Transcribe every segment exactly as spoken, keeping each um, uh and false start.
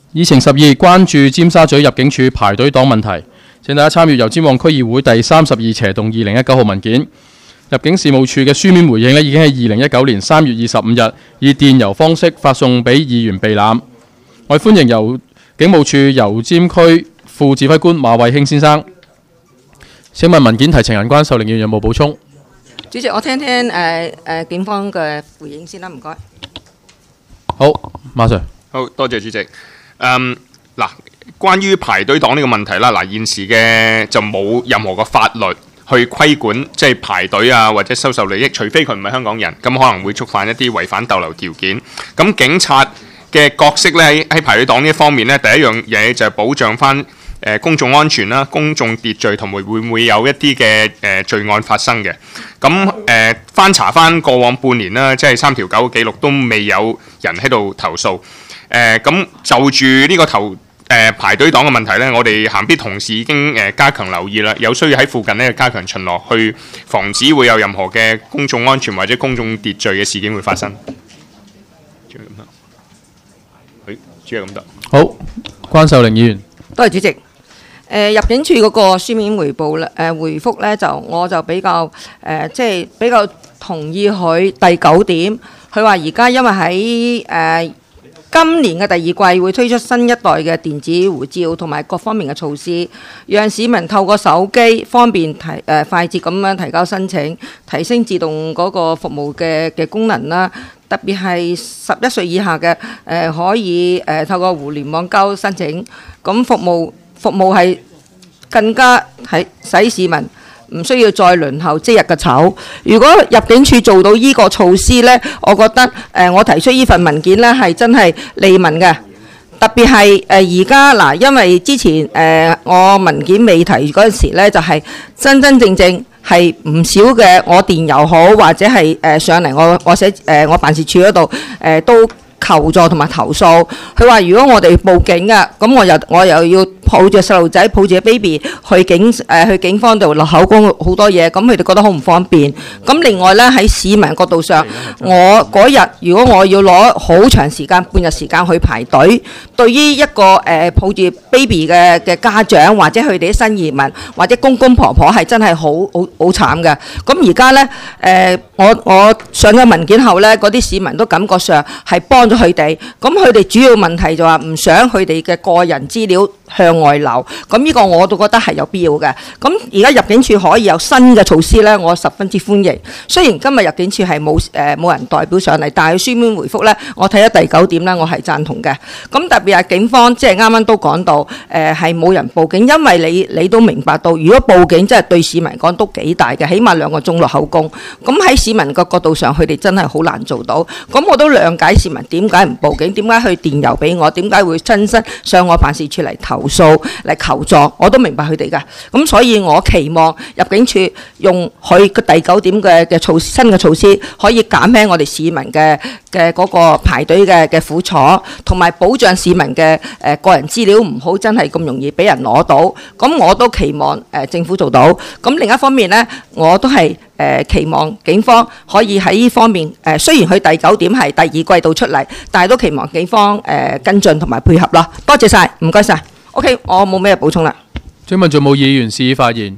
議程十二，關注尖沙咀入境處排隊黨問題。請大家參與由尖旺區議會第三十二斜動二零一九號文件。入境事務處嘅書面回應咧，已經喺二零一九年三月二十五日以電郵方式發送俾議員備覽。我哋歡迎由警務處油尖區副指揮官馬慧興先生。請問文件提呈人關秀玲議員有冇補充？ 主席，我聽聽誒誒、呃、警方嘅回應先啦，唔該。 好，馬 Sir。 好多謝主席。嗯，嗱，關於排隊黨呢個問題啦，嗱，現時嘅就冇任何個法律去規管，即係排隊啊或者收受利益，除非佢唔係香港人，咁可能會觸犯一啲違反逗留條件。咁警察嘅角色咧喺喺排隊黨呢一方面咧，第一樣嘢就係保障翻誒公眾安全啦、公眾秩序同埋會唔會有一啲嘅誒罪案發生嘅。咁誒、呃、翻查翻過往半年啦，即係三條九嘅記錄都未有人喺度投訴。誒咁、呃、就住呢個投誒、呃、排隊黨嘅問題咧，我哋鹹必同事已經誒、呃、加強留意啦，有需要喺附近咧加強巡邏，去防止會有任何嘅公眾安全或者公眾秩序嘅事件會發生。主係咁多，誒主係咁多。 好，關秀玲議員。 多謝主席。誒、呃、入境處嗰個書面回報咧，誒、呃、回覆咧就我就比較誒、呃、即係比較同意佢第九點，佢話而家因為喺誒。呃今年嘅第二季會推出新一代嘅電子護照同埋各方面嘅措施，讓市民透過手機方便提誒、呃、快捷咁樣提交申請，提升自動嗰個服務嘅嘅功能啦。特別係十一歲以下嘅誒、呃、可以誒、呃、透過互聯網交申請，咁服務服務係更加係使市民唔需要再輪候即日嘅籌。如果入境處做到依個措施呢，我覺得誒、呃、我提出依份文件呢係真係利民嘅。特別係誒而家嗱，因為之前誒、呃、我文件未提嗰陣時呢，就係、是、真真正正係唔少嘅我電郵好或者係誒、呃、上嚟我我寫誒、呃、我辦事處嗰度誒都求助同埋投訴。佢話如果我哋報警嘅，咁我又我又要抱住細路仔抱住 baby 去警誒、呃、去警方度落口供好多嘢，咁佢哋覺得好唔方便。咁另外咧喺市民角度上，我嗰日如果我要攞好長時間半日時間去排隊，對於一個誒、呃、抱住 baby 嘅嘅家長或者佢哋啲新移民或者公公婆婆係真係好好好慘嘅。咁而家咧誒我我上咗文件後咧，嗰啲市民都感覺上係幫咗佢哋。咁佢哋主要問題就話唔想佢哋嘅個人資料向外流，咁呢個我都覺得係有必要嘅。咁而家入境處可以有新嘅措施呢，我十分之歡迎。雖然今日入境處係冇誒冇人代表上嚟，但係書面回覆呢，我睇咗第九點呢，我係贊同嘅。咁特別係警方，即係啱啱都講到誒係冇人報警，因為你你都明白到，如果報警真係對市民講都幾大嘅，起碼兩個鐘落口供。咁喺市民個角度上，佢哋真係好難做到。咁我都諒解市民點解唔報警，點解去電郵俾我，點解會親身上我辦事處嚟投訴嚟求助，我都明白佢哋㗎。咁所以我期望入境處用佢嘅第九點嘅嘅措施，新嘅措施，可以減輕我哋市民嘅嘅嗰個排隊嘅嘅苦楚，同埋保障市民嘅誒、呃、個人資料唔好真係咁容易俾人攞到。咁我都期望誒、呃、政府做到。咁另一方面呢，我都係誒、呃、期望警方可以喺呢方面誒、呃，雖然佢第九點係第二季度出嚟，但係都期望警方誒、呃、跟進同埋配合咯。多謝晒，唔該晒。OK， 我冇咩補充啦。 請問仲冇議員示意發言？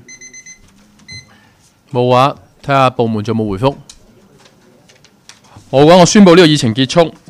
冇話，睇下部門仲冇回覆。好嘅，我宣布呢個議程結束。